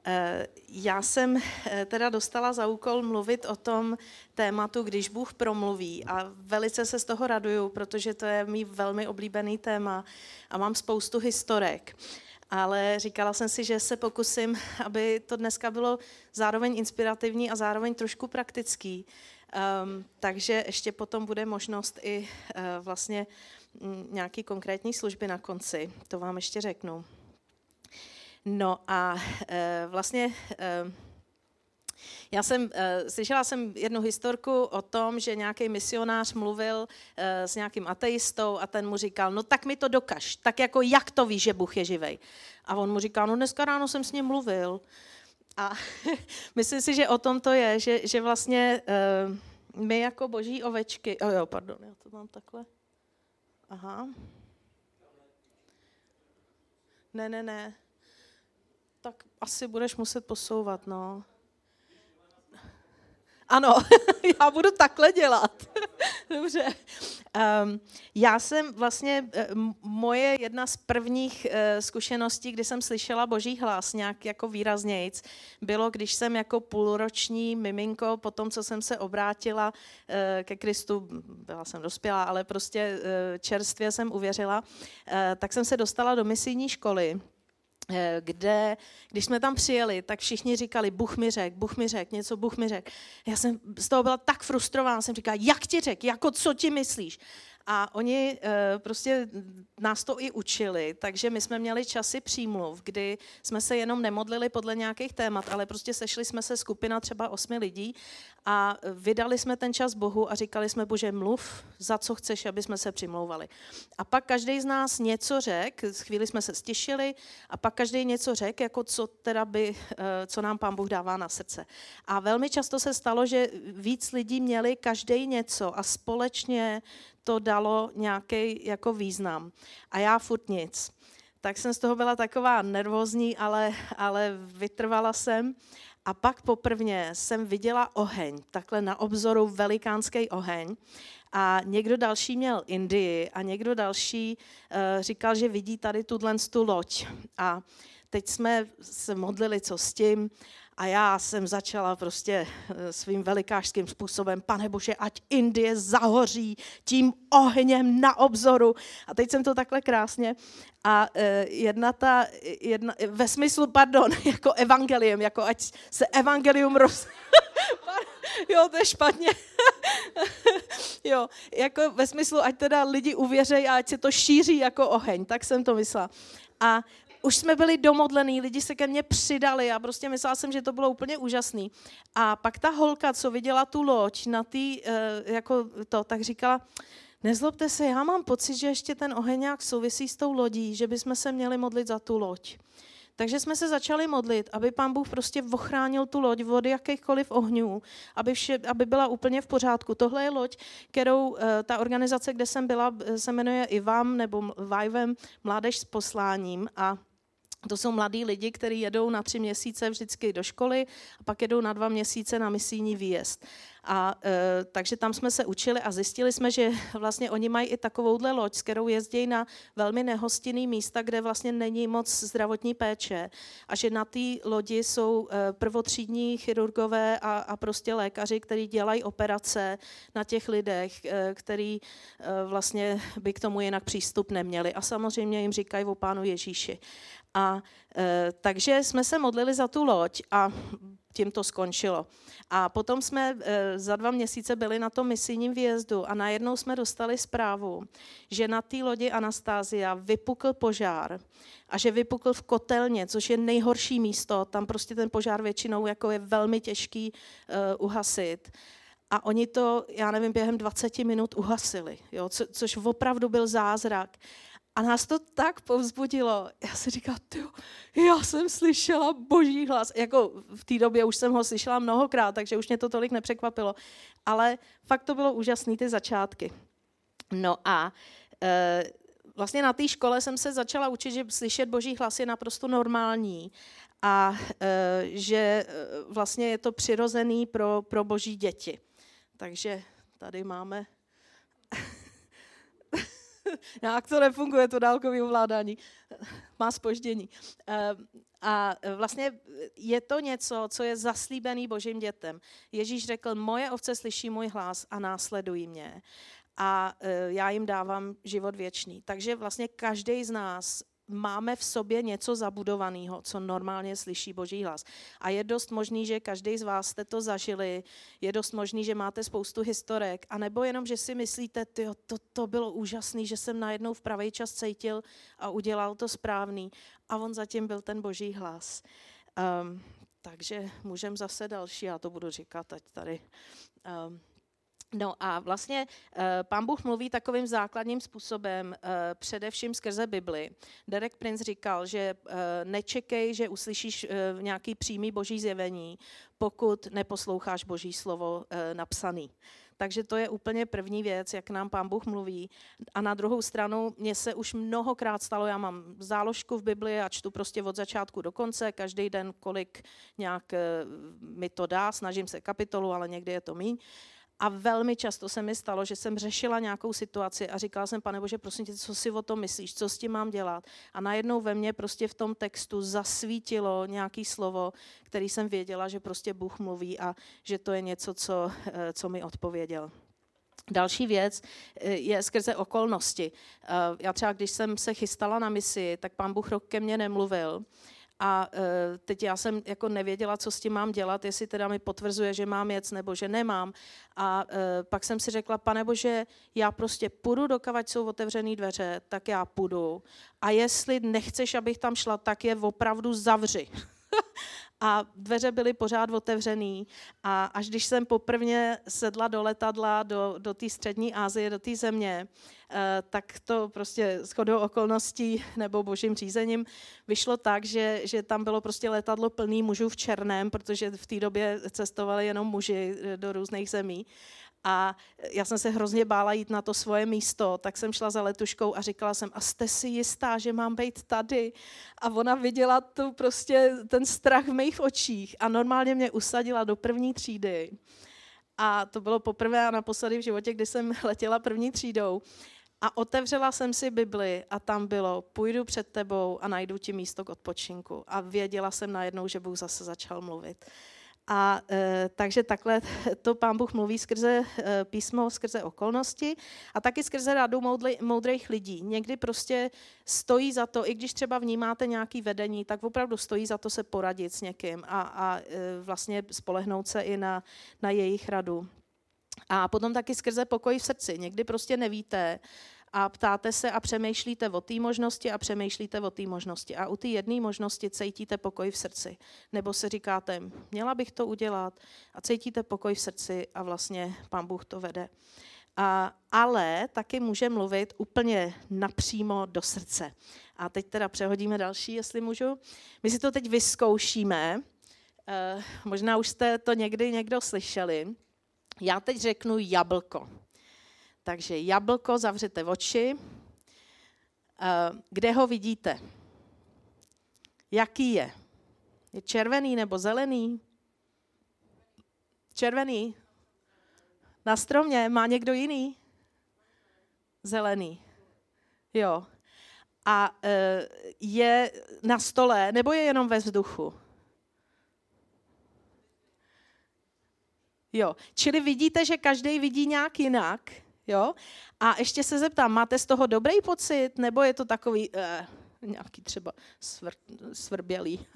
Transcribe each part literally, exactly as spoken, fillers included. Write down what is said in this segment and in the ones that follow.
Já jsem teda dostala za úkol mluvit o tom tématu, když Bůh promluví, a velice se z toho raduju, protože to je mý velmi oblíbený téma a mám spoustu historek. Ale říkala jsem si, že se pokusím, aby to dneska bylo zároveň inspirativní a zároveň trošku praktický. Um, takže ještě potom bude možnost i uh, vlastně m, nějaký konkrétní služby na konci. To vám ještě řeknu. No a uh, vlastně uh, já jsem, uh, slyšela jsem jednu historku o tom, že nějaký misionář mluvil uh, s nějakým ateistou a ten mu říkal, no tak mi to dokaž, tak jako jak to víš, že Bůh je živej? A on mu říká, no dneska ráno jsem s ním mluvil. A myslím si, že o tom to je, že, že vlastně uh, my jako boží ovečky, oh jo, pardon, já to mám takhle, aha, ne, ne, ne, tak asi budeš muset posouvat, no. Ano, já budu takhle dělat. Dobře. Um, já jsem vlastně, moje jedna z prvních uh, zkušeností, kdy jsem slyšela boží hlas nějak jako výraznějc, bylo, když jsem jako půlroční miminko, po tom, co jsem se obrátila uh, ke Kristu, byla jsem dospělá, ale prostě uh, čerstvě jsem uvěřila, uh, tak jsem se dostala do misijní školy, kde, když jsme tam přijeli, tak všichni říkali, Bůh mi řek, Bůh mi řek, něco Bůh mi řek. Já jsem z toho byla tak frustrovaná, jsem říkala, jak ti řek, jako co ti myslíš? A oni e, prostě nás to i učili, takže my jsme měli časy přímluv, kdy jsme se jenom nemodlili podle nějakých témat, ale prostě sešli jsme se skupina třeba osmi lidí a vydali jsme ten čas Bohu a říkali jsme, Bože, mluv, za co chceš, aby jsme se přimlouvali. A pak každý z nás něco řekl, chvíli jsme se stišili a pak každý něco řekl, jako co teda by, co nám Pán Bůh dává na srdce. A velmi často se stalo, že víc lidí měli každý něco a společně to dalo nějaký jako význam. A já furt nic. Tak jsem z toho byla taková nervózní, ale, ale vytrvala jsem. A pak poprvně jsem viděla oheň, takhle na obzoru velikánský oheň. A někdo další měl Indii a někdo další uh, říkal, že vidí tady tuhle tu loď. A teď jsme se modlili, co s tím. A já jsem začala prostě svým velikářským způsobem, Pane Bože, ať Indie zahoří tím ohněm na obzoru. A teď jsem to takhle krásně. A jedna ta, jedna, ve smyslu, pardon, jako evangelium, jako ať se evangelium roz... Jo, to je špatně. Jo, jako ve smyslu, ať teda lidi uvěřejí a ať se to šíří jako oheň, tak jsem to myslela. A už jsme byli domodlení, lidi se ke mně přidali a prostě myslela jsem, že to bylo úplně úžasný. A pak ta holka, co viděla tu loď na tý, jako to, tak říkala, nezlobte se, já mám pocit, že ještě ten oheň nějak souvisí s tou lodí, že bychom se měli modlit za tu loď. Takže jsme se začali modlit, aby Pán Bůh prostě ochránil tu loď od jakýchkoliv ohňů, aby, vše, aby byla úplně v pořádku. Tohle je loď, kterou ta organizace, kde jsem byla, se jmenuje I V A M nebo Vajvem, Mládež s posláním, a to jsou mladí lidi, kteří jedou na tři měsíce vždycky do školy a pak jedou na dva měsíce na misijní výjezd. A e, takže tam jsme se učili a zjistili jsme, že vlastně oni mají i takovouhle loď, s kterou jezdí na velmi nehostinný místa, kde vlastně není moc zdravotní péče, a že na té lodi jsou e, prvotřídní chirurgové a, a prostě lékaři, kteří dělají operace na těch lidech, e, který e, vlastně by k tomu jinak přístup neměli. A samozřejmě jim říkají o Pánu Ježíši. A e, takže jsme se modlili za tu loď a tím to skončilo. A potom jsme e, za dva měsíce byli na tom misijním výjezdu a najednou jsme dostali zprávu, že na té lodi Anastázia vypukl požár a že vypukl v kotelně, což je nejhorší místo, tam prostě ten požár většinou jako je velmi těžký e, uhasit. A oni to, já nevím, během dvacet minut uhasili, jo, co, což opravdu byl zázrak. A nás to tak povzbudilo. Já si říkala, tyjo, já jsem slyšela boží hlas. Jako v té době už jsem ho slyšela mnohokrát, takže už mě to tolik nepřekvapilo. Ale fakt to bylo úžasný, ty začátky. No a e, vlastně na té škole jsem se začala učit, že slyšet boží hlas je naprosto normální a e, že vlastně je to přirozený pro, pro boží děti. Takže tady máme... Nějak to nefunguje, to dálkové ovládání. Má zpoždění. A vlastně je to něco, co je zaslíbený Božím dětem. Ježíš řekl, moje ovce slyší můj hlas a následují mě. A já jim dávám život věčný. Takže vlastně každý z nás máme v sobě něco zabudovaného, co normálně slyší Boží hlas. A je dost možný, že každý z vás jste to zažili, je dost možný, že máte spoustu historek, anebo jenom, že si myslíte, tyjo, to, to bylo úžasný, že jsem najednou v pravý čas cítil a udělal to správný. A on zatím byl ten Boží hlas. Um, takže můžeme zase další, já to budu říkat ať tady. Um, No a vlastně Pán Bůh mluví takovým základním způsobem, především skrze Bibli. Derek Prince říkal, že nečekej, že uslyšíš nějaký přímý Boží zjevení, pokud neposloucháš Boží slovo napsaný. Takže to je úplně první věc, jak nám Pán Bůh mluví. A na druhou stranu, mně se už mnohokrát stalo, já mám záložku v Bibli a čtu prostě od začátku do konce, každý den, kolik nějak mi to dá, snažím se kapitolu, ale někdy je to míň. A velmi často se mi stalo, že jsem řešila nějakou situaci a říkala jsem, Pane Bože, prosím tě, co si o tom myslíš, co s tím mám dělat? A najednou ve mně prostě v tom textu zasvítilo nějaké slovo, který jsem věděla, že prostě Bůh mluví a že to je něco, co, co mi odpověděl. Další věc je skrze okolnosti. Já třeba, když jsem se chystala na misi, tak Pán Bůh rok ke mně nemluvil. A teď já jsem jako nevěděla, co s tím mám dělat, jestli teda mi potvrzuje, že mám jet, nebo že nemám. A pak jsem si řekla, Pane Bože, já prostě půjdu, dokavať jsou otevřený dveře, tak já půjdu. A jestli nechceš, abych tam šla, tak je opravdu zavři. A dveře byly pořád otevřený a až když jsem poprvně sedla do letadla do, do té střední Asie, do té země, eh, tak to prostě shodou okolností nebo božím řízením vyšlo tak, že, že tam bylo prostě letadlo plný mužů v černém, protože v té době cestovali jenom muži do různých zemí. A já jsem se hrozně bála jít na to svoje místo, tak jsem šla za letuškou a říkala jsem, a jste si jistá, že mám být tady? A ona viděla tu prostě ten strach v mých očích a normálně mě usadila do první třídy. A to bylo poprvé a naposledy v životě, kdy jsem letěla první třídou. A otevřela jsem si Bibli a tam bylo, půjdu před tebou a najdu ti místo k odpočinku. A věděla jsem najednou, že Bůh zase začal mluvit. A e, takže takhle to Pán Bůh mluví skrze e, písmo, skrze okolnosti a taky skrze radu moudlej, moudrých lidí. Někdy prostě stojí za to, i když třeba vnímáte nějaké vedení, tak opravdu stojí za to se poradit s někým a, a e, vlastně spolehnout se i na, na jejich radu. A potom taky skrze pokoj v srdci. Někdy prostě nevíte a ptáte se a přemýšlíte o té možnosti a přemýšlíte o té možnosti. A u té jedné možnosti cítíte pokoj v srdci. Nebo se říkáte, měla bych to udělat a cítíte pokoj v srdci a vlastně Pán Bůh to vede. A, ale taky může mluvit úplně napřímo do srdce. A teď teda přehodíme další, jestli můžu. My si to teď vyzkoušíme. E, možná už jste to někdy někdo slyšeli. Já teď řeknu jablko. Takže jablko, zavřete oči. Kde ho vidíte? Jaký je? Je červený nebo zelený? Červený. Na stromě. Má někdo jiný? Zelený. Jo. A je na stole, nebo je jenom ve vzduchu? Jo. Čili vidíte, že každý vidí nějak jinak. Jo? A ještě se zeptám, máte z toho dobrý pocit, nebo je to takový eh, nějaký třeba svr, svrbělý?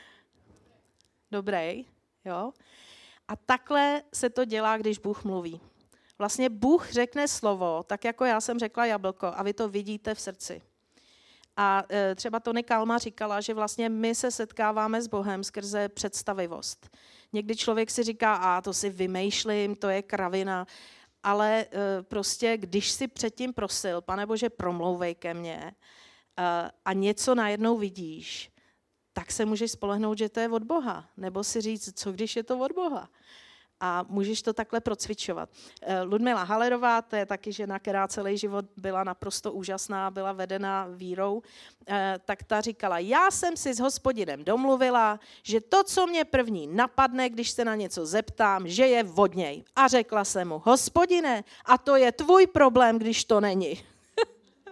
Dobrý, jo? A takhle se to dělá, když Bůh mluví. Vlastně Bůh řekne slovo, tak jako já jsem řekla jablko, a vy to vidíte v srdci. A e, třeba Tony Kalma říkala, že vlastně my se setkáváme s Bohem skrze představivost. Někdy člověk si říká, a to si vymýšlím, to je kravina, ale e, prostě, když si předtím prosil, Pane Bože, promlouvej ke mně e, a něco najednou vidíš, tak se můžeš spolehnout, že to je od Boha. Nebo si říct, co když je to od Boha. A můžeš to takhle procvičovat. Ludmila Halerová, to je taky žena, která celý život byla naprosto úžasná, byla vedena vírou, tak ta říkala, já jsem si s Hospodinem domluvila, že to, co mě první napadne, když se na něco zeptám, že je od něj. A řekla jsem mu, Hospodine, a to je tvůj problém, když to není.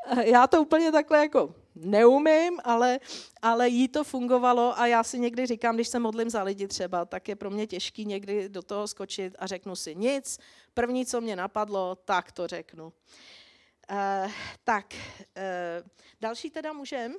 Já to úplně takhle jako neumím, ale, ale jí to fungovalo a já si někdy říkám, když se modlím za lidi třeba, tak je pro mě těžký někdy do toho skočit a řeknu si nic. První, co mě napadlo, tak to řeknu. Uh, tak, uh, další teda můžem.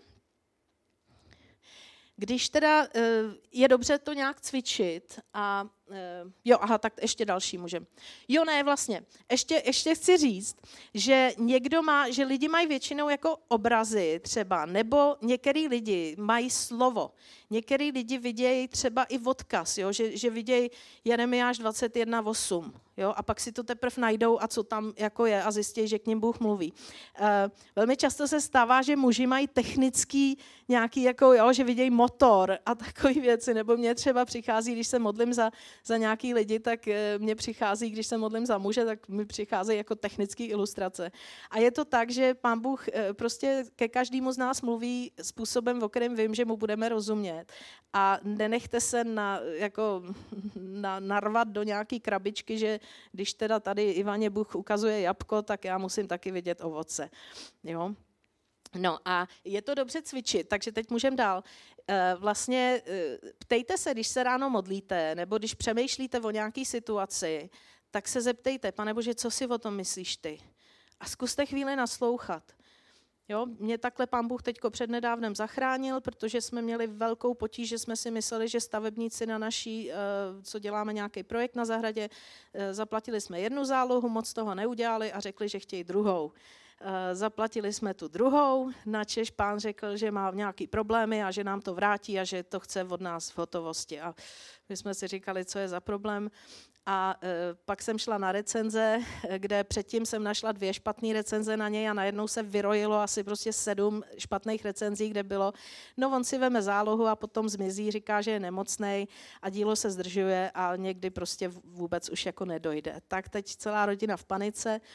Když teda uh, je dobře to nějak cvičit a uh, jo, aha, tak ještě další můžem. Jo, ne, vlastně, ještě, ještě chci říct, že někdo má, že lidi mají většinou jako obrazy třeba, nebo některý lidi mají slovo. Některý lidi vidějí třeba i odkaz, jo, že, že vidějí Jeremiáš dvacet jedna osm. Jo, a pak si to teprve najdou a co tam jako je a zjistí, že k ním Bůh mluví. Uh, velmi často se stává, že muži mají technický nějaký, jako, jo, že vidějí motor a takové věci, nebo mně třeba přichází, když se modlím za, za nějaký lidi, tak uh, mně přichází, když se modlím za muže, tak mi přicházejí jako technické ilustrace. A je to tak, že Pán Bůh uh, prostě ke každému z nás mluví způsobem, o kterém vím, že mu budeme rozumět. A nenechte se na, jako, na, narvat do nějaký krabičky, že když teda tady Ivaně Bůh ukazuje jabko, tak já musím taky vidět ovoce. Jo? No a je to dobře cvičit, takže teď můžeme dál. Vlastně ptejte se, když se ráno modlíte, nebo když přemýšlíte o nějaké situaci, tak se zeptejte, Pane Bože, co si o tom myslíš ty? A zkuste chvíli naslouchat. Jo, mě takhle Pán Bůh teďko přednedávnem zachránil, protože jsme měli velkou potíž, že jsme si mysleli, že stavebníci na naší, co děláme nějaký projekt na zahradě, zaplatili jsme jednu zálohu, moc toho neudělali a řekli, že chtějí druhou. Zaplatili jsme tu druhou, načež Pán řekl, že má nějaký problémy a že nám to vrátí a že to chce od nás v hotovosti. A my jsme si říkali, co je za problém. A e, pak jsem šla na recenze, kde předtím jsem našla dvě špatné recenze na něj a najednou se vyrojilo asi prostě sedm špatných recenzí, kde bylo, no on si veme zálohu a potom zmizí, říká, že je nemocnej a dílo se zdržuje a někdy prostě vůbec už jako nedojde. Tak teď celá rodina v panice e,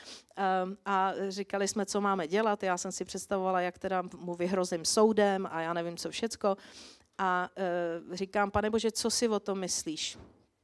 a říkali jsme, co máme dělat. Já jsem si představovala, jak teda mu vyhrozím soudem a já nevím, co všecko. A e, říkám, Pane Bože, co si o tom myslíš?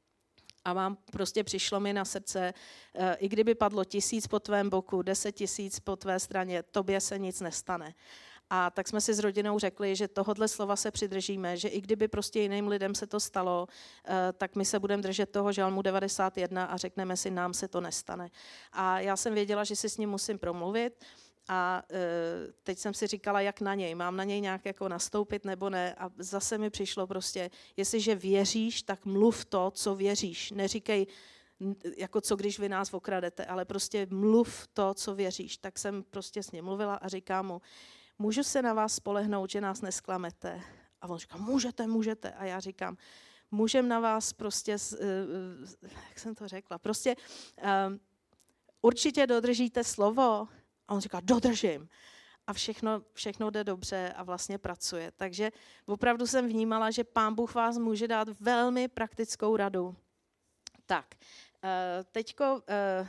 A vám prostě přišlo mi na srdce, i kdyby padlo tisíc po tvém boku, deset tisíc po tvé straně, tobě se nic nestane. A tak jsme si s rodinou řekli, že tohodle slova se přidržíme, že i kdyby prostě jiným lidem se to stalo, tak my se budeme držet toho žalmu devadesát jedna a řekneme si, nám se to nestane. A já jsem věděla, že si s ním musím promluvit. A e, teď jsem si říkala, jak na něj. Mám na něj nějak jako nastoupit nebo ne. A zase mi přišlo prostě, jestliže věříš, tak mluv to, co věříš. Neříkej, jako co když vy nás okradete, ale prostě mluv to, co věříš. Tak jsem prostě s ním mluvila a říkám mu, můžu se na vás spolehnout, že nás nesklamete? A on říká, můžete, můžete. A já říkám, můžem na vás prostě, jak jsem to řekla, prostě um, určitě dodržíte slovo. A on říká, dodržím. A všechno, všechno jde dobře a vlastně pracuje. Takže opravdu jsem vnímala, že Pán Bůh vás může dát velmi praktickou radu. Tak, teďko,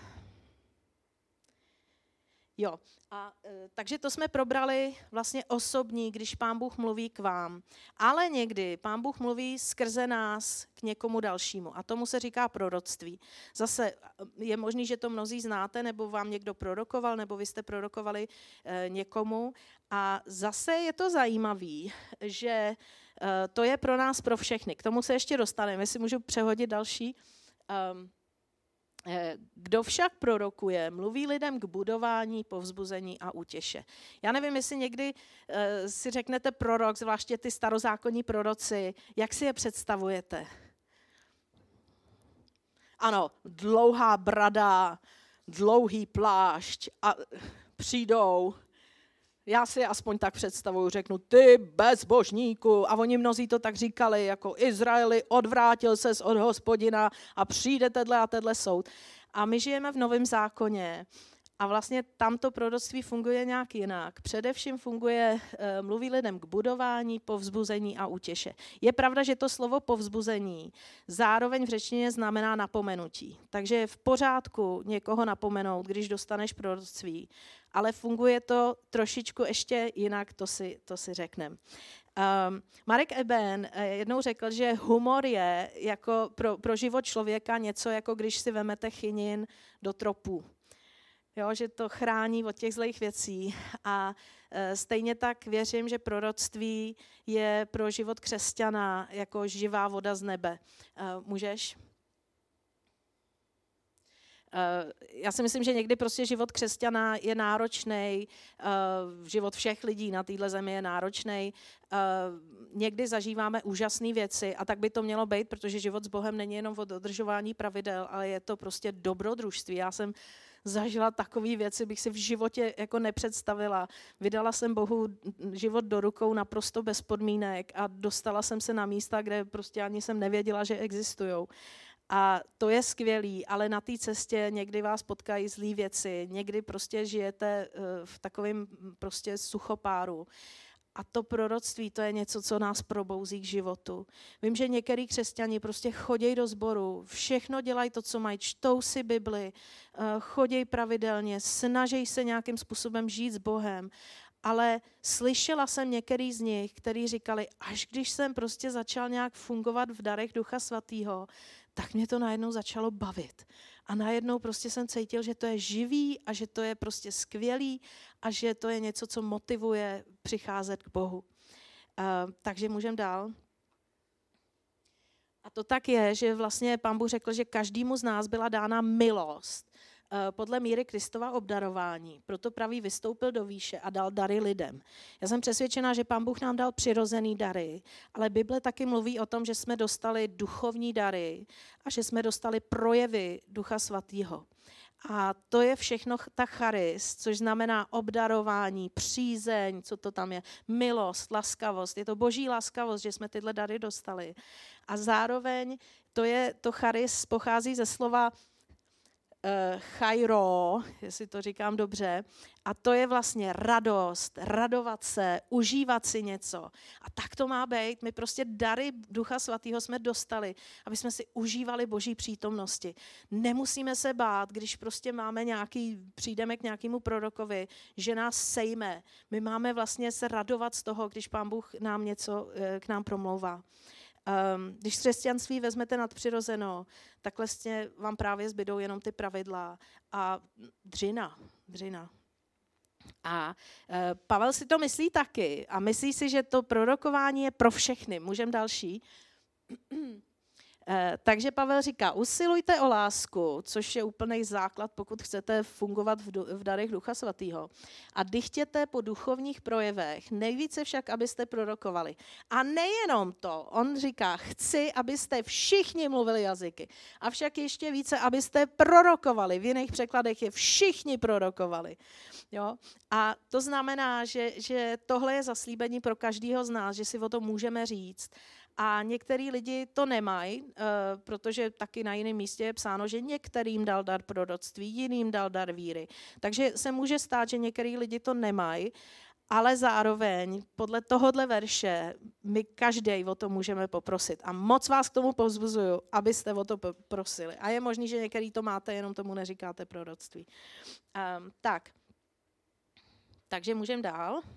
jo, a takže to jsme probrali vlastně osobní, když Pán Bůh mluví k vám. Ale někdy Pán Bůh mluví skrze nás k někomu dalšímu a tomu se říká proroctví. Zase je možný, že to mnozí znáte, nebo vám někdo prorokoval, nebo vy jste prorokovali e, někomu. A zase je to zajímavé, že e, to je pro nás, pro všechny. K tomu se ještě dostaneme, jestli můžu přehodit další. Um, Kdo však prorokuje, mluví lidem k budování, povzbuzení a útěše. Já nevím, jestli někdy uh, si řeknete prorok, zvláště ty starozákonní proroci, jak si je představujete? Ano, dlouhá brada, dlouhý plášť a přijdou. Já si aspoň tak představuju, řeknu, ty bezbožníku. A oni mnozí to tak říkali, jako Izraeli, odvrátil ses od Hospodina a přijde tenhle a tenhle soud. A my žijeme v Novém zákoně a vlastně tamto proroctví funguje nějak jinak. Především funguje, mluví lidem k budování, povzbuzení a útěše. Je pravda, že to slovo povzbuzení zároveň v řečtině znamená napomenutí. Takže je v pořádku někoho napomenout, když dostaneš proroctví. Ale funguje to trošičku ještě jinak, to si, to si řekneme. Um, Marek Eben jednou řekl, že humor je jako pro, pro život člověka něco, jako když si vemete chynin do tropu. jo, že to chrání od těch zlých věcí. A e, stejně tak věřím, že proroctví je pro život křesťana jako živá voda z nebe. E, můžeš? Já si myslím, že někdy prostě život křesťana je náročný, život všech lidí na téhle zemi je náročný. Někdy zažíváme úžasné věci a tak by to mělo být, protože život s Bohem není jenom o dodržování pravidel, ale je to prostě dobrodružství. Já jsem zažila takové věci, bych si v životě jako nepředstavila. Vydala jsem Bohu život do rukou naprosto bez podmínek a dostala jsem se na místa, kde prostě ani jsem nevěděla, že existujou. A to je skvělý, ale na té cestě někdy vás potkají zlý věci, někdy prostě žijete v takovém prostě suchopáru. A to proroctví, to je něco, co nás probouzí k životu. Vím, že některý křesťani prostě chodějí do sboru, všechno dělají to, co mají, čtou si Bibli, chodějí pravidelně, snaží se nějakým způsobem žít s Bohem. Ale slyšela jsem některý z nich, kteří říkali, až když jsem prostě začal nějak fungovat v darech Ducha Svatého, tak mě to najednou začalo bavit. A najednou prostě jsem cítil, že to je živý a že to je prostě skvělý a že to je něco, co motivuje přicházet k Bohu. Uh, takže můžeme dál. A to tak je, že vlastně Pán Bůh řekl, že každému z nás byla dána milost podle míry Kristova obdarování. Proto pravý vystoupil do výše a dal dary lidem. Já jsem přesvědčená, že Pán Bůh nám dal přirozený dary, ale Bible taky mluví o tom, že jsme dostali duchovní dary a že jsme dostali projevy Ducha Svatého. A to je všechno ta charis, což znamená obdarování, přízeň, co to tam je, milost, laskavost. Je to boží laskavost, že jsme tyhle dary dostali. A zároveň to je to charis pochází ze slova chairo, jestli to říkám dobře, a to je vlastně radost, radovat se, užívat si něco. A tak to má být. My prostě dary Ducha Svatého jsme dostali, aby jsme si užívali Boží přítomnosti. Nemusíme se bát, když prostě máme nějaký, přijdeme k nějakému prorokovi, že nás sejme. My máme vlastně se radovat z toho, když Pán Bůh nám něco k nám promlouvá. Um, když křesťanství vezmete nadpřirozeno, tak vlastně vám právě zbydou jenom ty pravidla a dřina, dřina. A uh, Pavel si to myslí taky a myslí si, že to prorokování je pro všechny. Můžeme další? Takže Pavel říká, usilujte o lásku, což je úplný základ, pokud chcete fungovat v, du- v darech Ducha Svatého. A dychtěte po duchovních projevech, nejvíce však, abyste prorokovali. A nejenom to, on říká, chci, abyste všichni mluvili jazyky. Avšak ještě více, abyste prorokovali. V jiných překladech je všichni prorokovali. Jo? A to znamená, že, že tohle je zaslíbení pro každého z nás, že si o tom můžeme říct. A některý lidi to nemají, uh, protože taky na jiném místě je psáno, že některým dal dar proroctví, jiným dal dar víry. Takže se může stát, že některý lidi to nemají, ale zároveň podle tohohle verše my každý o to můžeme poprosit. A moc vás k tomu povzbuzuju, abyste o to prosili. A je možný, že některý to máte, jenom tomu neříkáte proroctví. Um, tak, takže můžeme dál. Uh,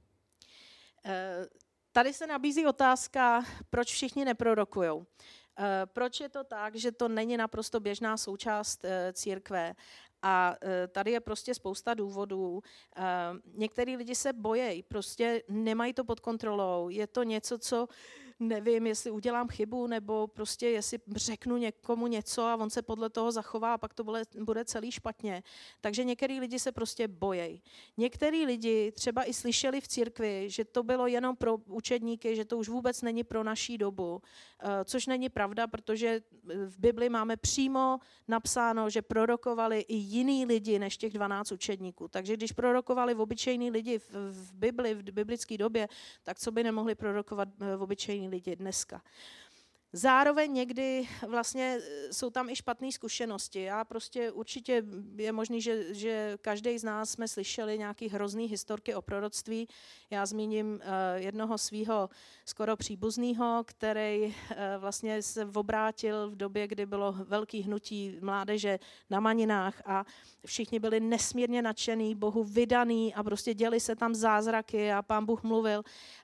Tady se nabízí otázka, proč všichni neprorokujou. Proč je to tak, že to není naprosto běžná součást církve? A tady je prostě spousta důvodů. Některý lidi se bojejí, prostě nemají to pod kontrolou. Je to něco, co nevím, jestli udělám chybu, nebo prostě jestli řeknu někomu něco a on se podle toho zachová a pak to bude, bude celý špatně. Takže některý lidi se prostě bojejí. Některý lidi třeba i slyšeli v církvi, že to bylo jenom pro učedníky, že to už vůbec není pro naší dobu, což není pravda, protože v Bibli máme přímo napsáno, že prorokovali i jiný lidi než těch dvanáct učedníků. Takže když prorokovali v obyčejní lidi v, v Bibli, v biblické době, tak co by nemohli prorokovat v obyčejní lidi dneska. Zároveň někdy vlastně jsou tam i špatné zkušenosti. Já prostě určitě je možný, že, že každý z nás jsme slyšeli nějaký hrozný historky o proroctví. Já zmíním uh, jednoho svého skoro příbuzného, který uh, vlastně se obrátil v době, kdy bylo velký hnutí mládeže na Maninách a všichni byli nesmírně nadšený, Bohu vydaný a prostě děli se tam zázraky a Pán Bůh mluvil.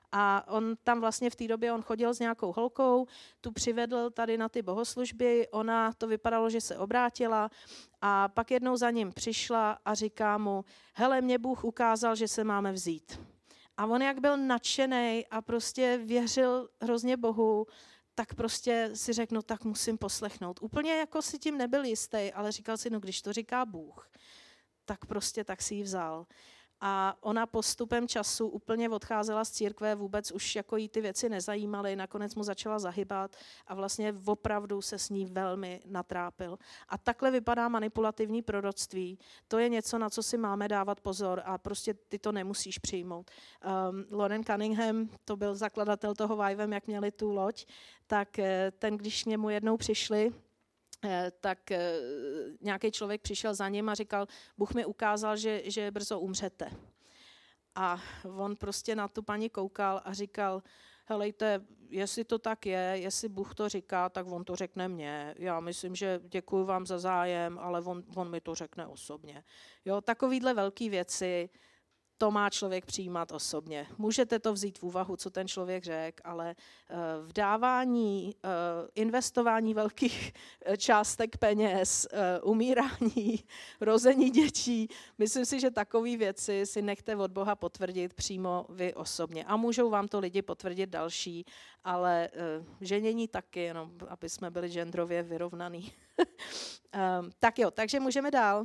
A on tam vlastně v té době, on chodil s nějakou holkou, tu přivedl tady na ty bohoslužby, ona to vypadalo, že se obrátila a pak jednou za ním přišla a říká mu, hele, mě Bůh ukázal, že se máme vzít. A on jak byl nadšenej a prostě věřil hrozně Bohu, tak prostě si řekl, no tak musím poslechnout. Úplně jako si tím nebyl jistý, ale říkal si, no když to říká Bůh, tak prostě tak si ji vzal. A ona postupem času úplně odcházela z církve, vůbec už jako jí ty věci nezajímaly, nakonec mu začala zahybat a vlastně opravdu se s ní velmi natrápil. A takhle vypadá manipulativní proroctví. To je něco, na co si máme dávat pozor a prostě ty to nemusíš přijmout. Um, Loren Cunningham, to byl zakladatel toho Vivem, jak měli tu loď, tak ten, když k němu jednou přišli, tak nějaký člověk přišel za ním a říkal, Bůh mi ukázal, že, že brzo umřete. A on prostě na tu paní koukal a říkal, helejte, jestli to tak je, jestli Bůh to říká, tak on to řekne mně. Já myslím, že děkuju vám za zájem, ale on, on mi to řekne osobně. Jo, takovýhle velký věci, to má člověk přijímat osobně. Můžete to vzít v úvahu, co ten člověk řekl, ale v dávání, investování velkých částek peněz, umírání, rození dětí, myslím si, že takové věci si nechte od Boha potvrdit přímo vy osobně. A můžou vám to lidi potvrdit další, ale ženění taky, jenom aby jsme byli genderově vyrovnaný. Tak jo, takže můžeme dál.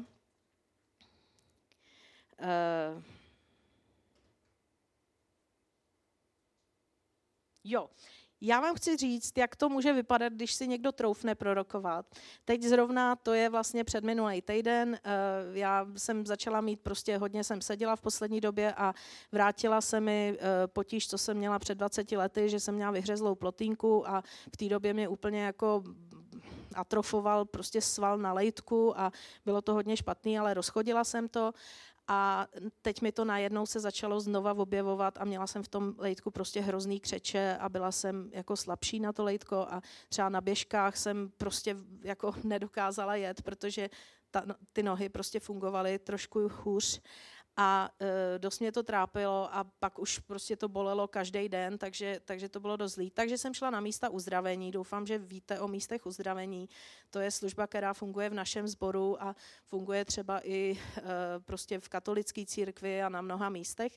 Jo, já vám chci říct, jak to může vypadat, když si někdo troufne prorokovat. Teď zrovna to je vlastně předminulý týden, já jsem začala mít, prostě hodně jsem seděla v poslední době a vrátila se mi potíž, co jsem měla před dvaceti lety, že jsem měla vyhřezlou plotínku a v té době mě úplně jako atrofoval prostě sval na lejtku a bylo to hodně špatný, ale rozchodila jsem to. A teď mi to najednou se začalo znova objevovat a měla jsem v tom lejtku prostě hrozný křeče a byla jsem jako slabší na to lejtko a třeba na běžkách jsem prostě jako nedokázala jet, protože ta, ty nohy prostě fungovaly trošku hůř. A e, dost mě to trápilo a pak už prostě to bolelo každý den, takže, takže to bylo dost zlý. Takže jsem šla na místa uzdravení, doufám, že víte o místech uzdravení. To je služba, která funguje v našem sboru a funguje třeba i e, prostě v katolické církvi a na mnoha místech.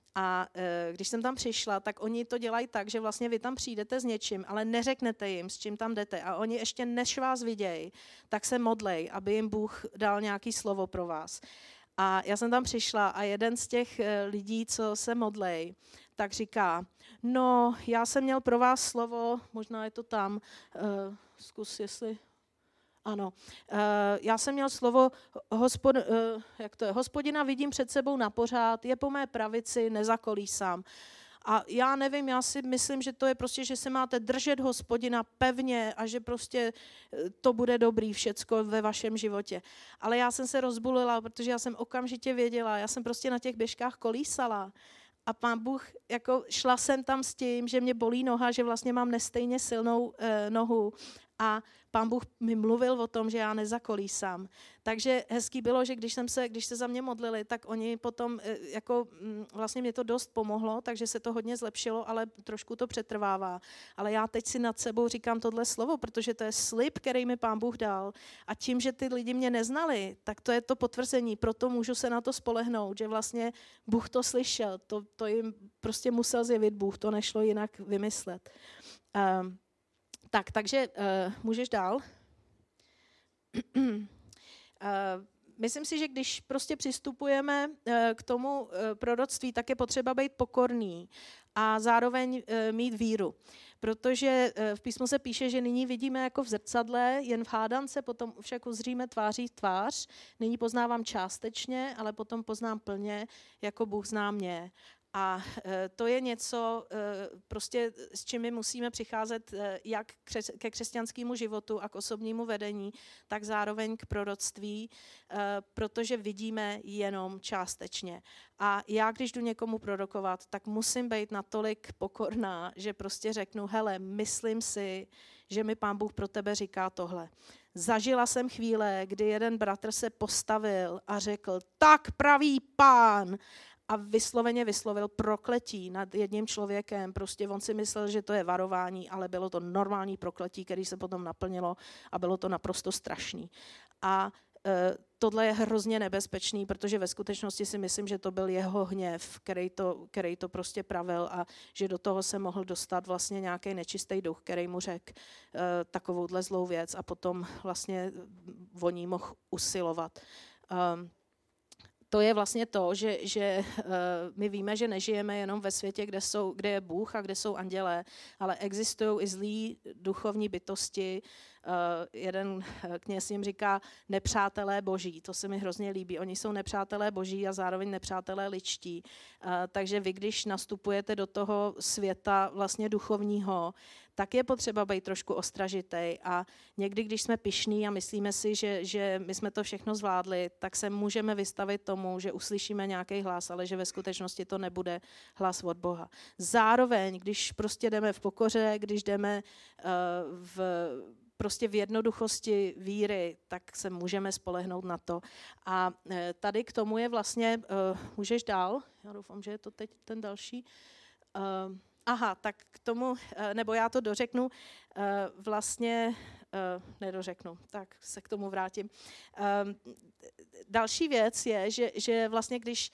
A e, když jsem tam přišla, tak oni to dělají tak, že vlastně vy tam přijdete s něčím, ale neřeknete jim, s čím tam jdete. A oni ještě než vás vidějí, tak se modlej, aby jim Bůh dal nějaký slovo pro vás. A já jsem tam přišla a jeden z těch lidí, co se modlej, tak říká, no, já jsem měl pro vás slovo, možná je to tam, uh, zkus, jestli... Ano, uh, já jsem měl slovo, hospod, uh, jak to je, Hospodina vidím před sebou na pořád, je po mé pravici, nezakolísám. A já nevím, já si myslím, že to je prostě, že se máte držet Hospodina pevně a že prostě to bude dobrý všecko ve vašem životě. Ale já jsem se rozbulila, protože já jsem okamžitě věděla, já jsem prostě na těch běžkách kolísala. A Pán Bůh, jako šla jsem tam s tím, že mě bolí noha, že vlastně mám nestejně silnou eh, nohu. A Pán Bůh mi mluvil o tom, že já nezakolísám. Takže hezký bylo, že když jsem se, když se za mě modlili, tak oni potom, jako vlastně mě to dost pomohlo, takže se to hodně zlepšilo, ale trošku to přetrvává. Ale já teď si nad sebou říkám tohle slovo, protože to je slib, který mi Pán Bůh dal. A tím, že ty lidi mě neznali, tak to je to potvrzení. Proto můžu se na to spolehnout, že vlastně Bůh to slyšel. To, to jim prostě musel zjevit Bůh, to nešlo jinak vymyslet. Um, Tak, takže uh, můžeš dál. uh, myslím si, že když prostě přistupujeme uh, k tomu uh, proroctví, tak je potřeba být pokorný a zároveň uh, mít víru. Protože uh, v písmu se píše, že nyní vidíme jako v zrcadle, jen v hádance, potom však uzříme tváří v tvář. Nyní poznávám částečně, ale potom poznám plně, jako Bůh zná mě. A to je něco, prostě, s čím my musíme přicházet jak ke křesťanskému životu a k osobnímu vedení, tak zároveň k proroctví, protože vidíme jenom částečně. A já, když jdu někomu prorokovat, tak musím být natolik pokorná, že prostě řeknu, hele, myslím si, že mi Pán Bůh pro tebe říká tohle. Zažila jsem chvíle, kdy jeden bratr se postavil a řekl, tak pravý Pán. a vysloveně vyslovil prokletí nad jedním člověkem. Prostě on si myslel, že to je varování, ale bylo to normální prokletí, který se potom naplnilo a bylo to naprosto strašný. A e, tohle je hrozně nebezpečný, protože ve skutečnosti si myslím, že to byl jeho hněv, který to, který to prostě pravil a že do toho se mohl dostat vlastně nějaký nečistý duch, který mu řekl e, takovouhle zlou věc a potom vlastně o ní mohl usilovat. Um, To je vlastně to, že, že uh, my víme, že nežijeme jenom ve světě, kde, jsou, kde je Bůh a kde jsou andělé, ale existují i zlí duchovní bytosti. Uh, jeden kněz jim říká nepřátelé boží, to se mi hrozně líbí. Oni jsou nepřátelé boží a zároveň nepřátelé lidští. Uh, takže vy, když nastupujete do toho světa vlastně duchovního, tak je potřeba být trošku ostražitej a někdy, když jsme pyšní a myslíme si, že, že my jsme to všechno zvládli, tak se můžeme vystavit tomu, že uslyšíme nějaký hlas, ale že ve skutečnosti to nebude hlas od Boha. Zároveň, když prostě jdeme v pokoře, když jdeme uh, v, prostě v jednoduchosti víry, tak se můžeme spolehnout na to. A uh, tady k tomu je vlastně, uh, můžeš dál, já doufám, že je to teď ten další, uh, Aha, tak k tomu, nebo já to dořeknu, vlastně nedořeknu, tak se k tomu vrátím. Další věc je, že, že vlastně když,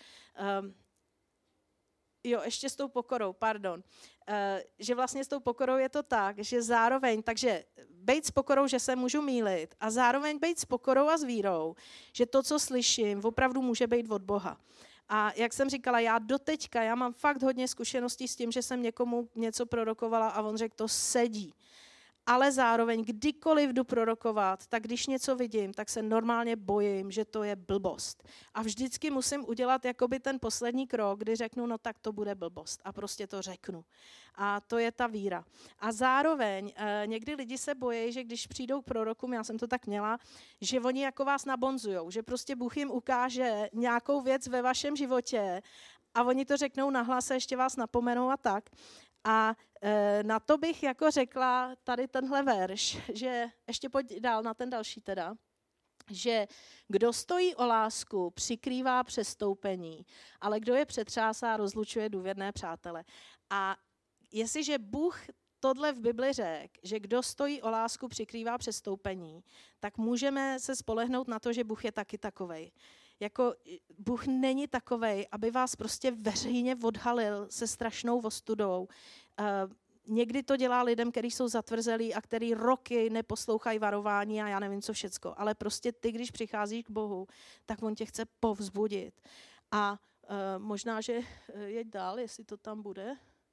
jo, ještě s tou pokorou, pardon, že vlastně s tou pokorou je to tak, že zároveň, takže bejt s pokorou, že se můžu mýlit a zároveň bejt s pokorou a s vírou, že to, co slyším, opravdu může být od Boha. A jak jsem říkala, já doteďka, já mám fakt hodně zkušeností s tím, že jsem někomu něco prorokovala a on řekl, to sedí. Ale zároveň, kdykoliv jdu prorokovat, tak když něco vidím, tak se normálně bojím, že to je blbost. A vždycky musím udělat jakoby ten poslední krok, kdy řeknu, no tak to bude blbost. A prostě to řeknu. A to je ta víra. A zároveň eh, někdy lidi se bojí, že když přijdou k prorokům, já jsem to tak měla, že oni jako vás nabonzujou, že prostě Bůh jim ukáže nějakou věc ve vašem životě a oni to řeknou nahlas a ještě vás napomenou a tak. A e, na to bych jako řekla tady tenhle verš, že ještě pojď dál na ten další teda, že kdo stojí o lásku, přikrývá přestoupení, ale kdo je přetřásá, rozlučuje důvěrné přátele. A jestliže Bůh tohle v Bibli řekl, že kdo stojí o lásku, přikrývá přestoupení, tak můžeme se spolehnout na to, že Bůh je taky takovej. Jako Bůh není takovej, aby vás prostě veřejně odhalil se strašnou ostudou. Uh, někdy to dělá lidem, kteří jsou zatvrzelí a kteří roky neposlouchají varování a já nevím co všecko. Ale prostě ty, když přicházíš k Bohu, tak on tě chce povzbudit. A uh, možná, že jeď dál, jestli to tam bude.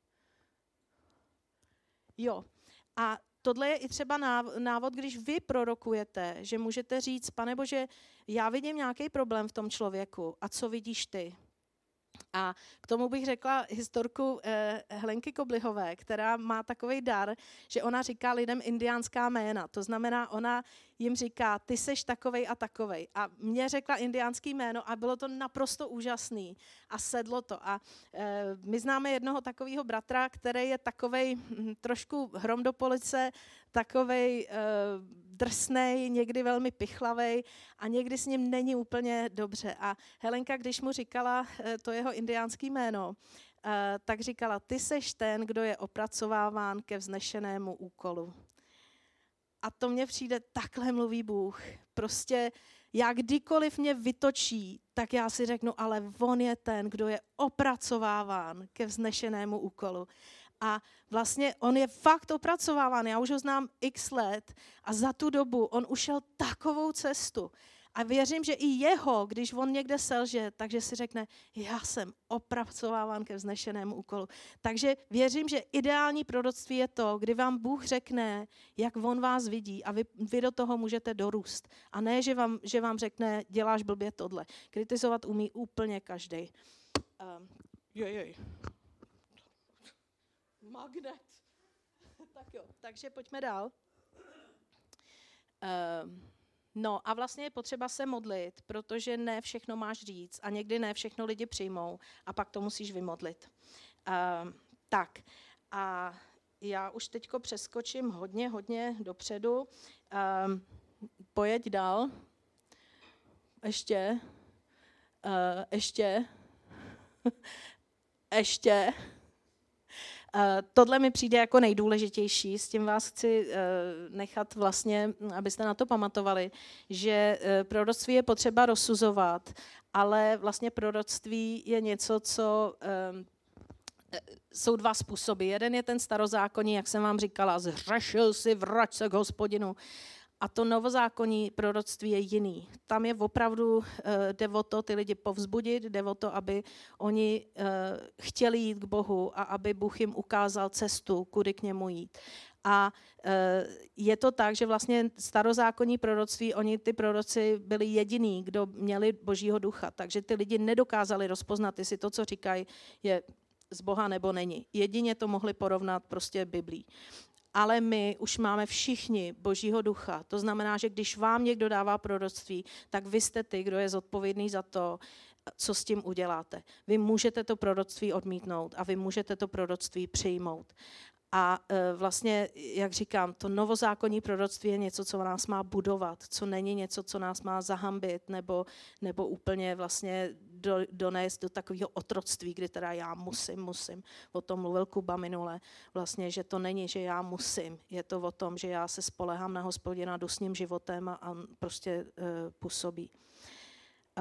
Jo. A tohle je i třeba návod, když vy prorokujete, že můžete říct, Pane Bože, já vidím nějaký problém v tom člověku a co vidíš ty? A k tomu bych řekla historku eh, Helenky Koblihové, která má takový dar, že ona říká lidem indiánská jména. To znamená, ona jim říká, ty seš takovej a takovej. A mě řekla indiánský jméno a bylo to naprosto úžasný. A sedlo to. A eh, my známe jednoho takového bratra, který je takovej hm, trošku hrom do police, takovej eh, drsnej, někdy velmi pichlavej a někdy s ním není úplně dobře. A Helenka, když mu říkala eh, to jeho indiánský jméno, uh, tak říkala, ty seš ten, kdo je opracováván ke vznešenému úkolu. A to mně přijde, takhle mluví Bůh. Prostě já kdykoliv mě vytočí, tak já si řeknu, ale on je ten, kdo je opracováván ke vznešenému úkolu. A vlastně on je fakt opracováván, já už ho znám x let a za tu dobu on ušel takovou cestu. A věřím, že i jeho, když on někde selže, takže si řekne, já jsem opracováván ke vznešenému úkolu. Takže věřím, že ideální proroctví je to, kdy vám Bůh řekne, jak on vás vidí a vy, vy do toho můžete dorůst. A ne, že vám, že vám řekne, děláš blbě tohle. Kritizovat umí úplně každej. Um, jej, jej. Magnet. Tak jo, takže pojďme dál. Um, No a vlastně je potřeba se modlit, protože ne všechno máš říct a někdy ne všechno lidi přijmou a pak to musíš vymodlit. Uh, tak a já už teďko přeskočím hodně, hodně dopředu. Uh, pojeď dál. Ještě. Uh, ještě. Ještě. Tohle mi přijde jako nejdůležitější, s tím vás chci nechat vlastně, abyste na to pamatovali, že proroctví je potřeba rozsuzovat, ale vlastně proroctví je něco, co jsou dva způsoby. Jeden je ten starozákonní, jak jsem vám říkala, zhřešil si, vrať se k Hospodinu. A to novozákonní proroctví je jiný. Tam je opravdu, jde o to ty lidi povzbudit, jde o to, aby oni chtěli jít k Bohu a aby Bůh jim ukázal cestu, kudy k němu jít. A je to tak, že vlastně starozákonní proroctví, oni ty proroci byli jediní, kdo měli Božího ducha. Takže ty lidi nedokázali rozpoznat, jestli to, co říkají, je z Boha nebo není. Jedině to mohli porovnat prostě Biblí. Ale my už máme všichni Božího ducha. To znamená, že když vám někdo dává proroctví, tak vy jste ty, kdo je zodpovědný za to, co s tím uděláte. Vy můžete to proroctví odmítnout a vy můžete to proroctví přijmout. A e, vlastně, jak říkám, to novozákonní proroctví je něco, co nás má budovat, co není něco, co nás má zahambit nebo, nebo úplně vlastně do, donést do takového otroctví, kdy teda já musím, musím. O tom mluvil Kuba minule, vlastně, že to není, že já musím. Je to o tom, že já se spolehám na Hospodina, jdu s ním životem a, a prostě e, působí. E,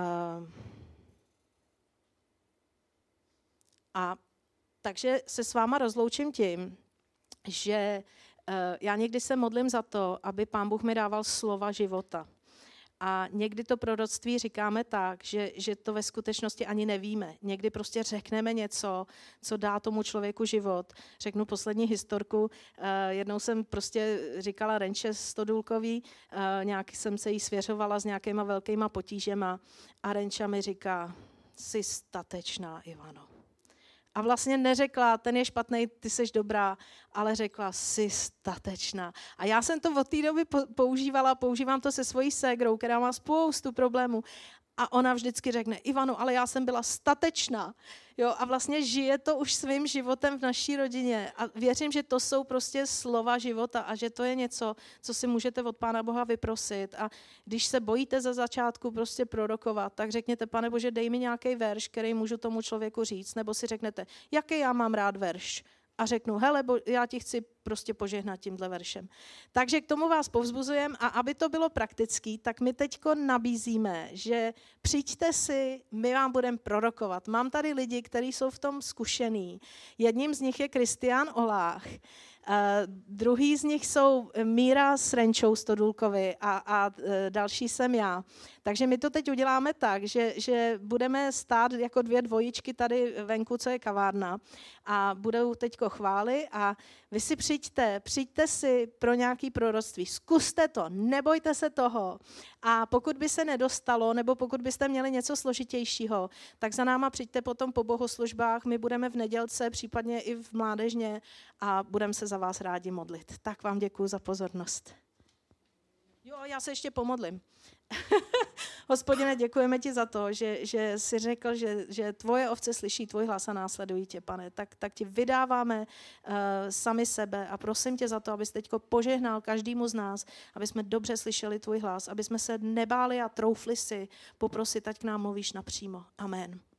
a takže se s váma rozloučím tím, že uh, já někdy se modlím za to, aby Pán Bůh mi dával slova života. A někdy to proroctví říkáme tak, že, že to ve skutečnosti ani nevíme. Někdy prostě řekneme něco, co dá tomu člověku život. Řeknu poslední historku. Uh, jednou jsem prostě říkala Renče Stodulkový, uh, nějak jsem se jí svěřovala s nějakýma velkýma potížema a Renča mi říká, jsi statečná, Ivano. A vlastně neřekla, ten je špatný, ty seš dobrá, ale řekla, jsi statečná. A já jsem to od té doby používala, používám to se svojí ségrou, která má spoustu problémů. A ona vždycky řekne, Ivano, ale já jsem byla statečná. Jo, a vlastně žije to už svým životem v naší rodině. A věřím, že to jsou prostě slova života a že to je něco, co si můžete od Pána Boha vyprosit. A když se bojíte za začátku prostě prorokovat, tak řekněte, Pane Bože, dej mi nějaký verš, který můžu tomu člověku říct. Nebo si řeknete, jaký já mám rád verš. A řeknu, hele, bo já ti chci prostě požehnat tímhle veršem. Takže k tomu vás povzbuzujem a aby to bylo praktický, tak my teďko nabízíme, že přijďte si, my vám budeme prorokovat. Mám tady lidi, kteří jsou v tom zkušený. Jedním z nich je Kristián Olách. Uh, druhý z nich jsou Míra s Renčou Stodulkovi a, a uh, další jsem já. Takže my to teď uděláme tak, že, že budeme stát jako dvě dvojičky tady venku, co je kavárna a budou teďko chvály a vy si přijďte, přijďte si pro nějaký proroctví, zkuste to, nebojte se toho a pokud by se nedostalo, nebo pokud byste měli něco složitějšího, tak za náma přijďte potom po bohoslužbách, my budeme v nedělce, případně i v mládežně a budeme se za vás rádi modlit. Tak vám děkuji za pozornost. Jo, já se ještě pomodlím. Hospodine, děkujeme ti za to, že, že jsi řekl, že, že tvoje ovce slyší tvůj hlas a následují tě, Pane. Tak, tak ti vydáváme uh, sami sebe a prosím tě za to, abys teďko požehnal každému z nás, aby jsme dobře slyšeli tvůj hlas, aby jsme se nebáli a troufli si poprosit, ať k nám mluvíš napřímo. Amen.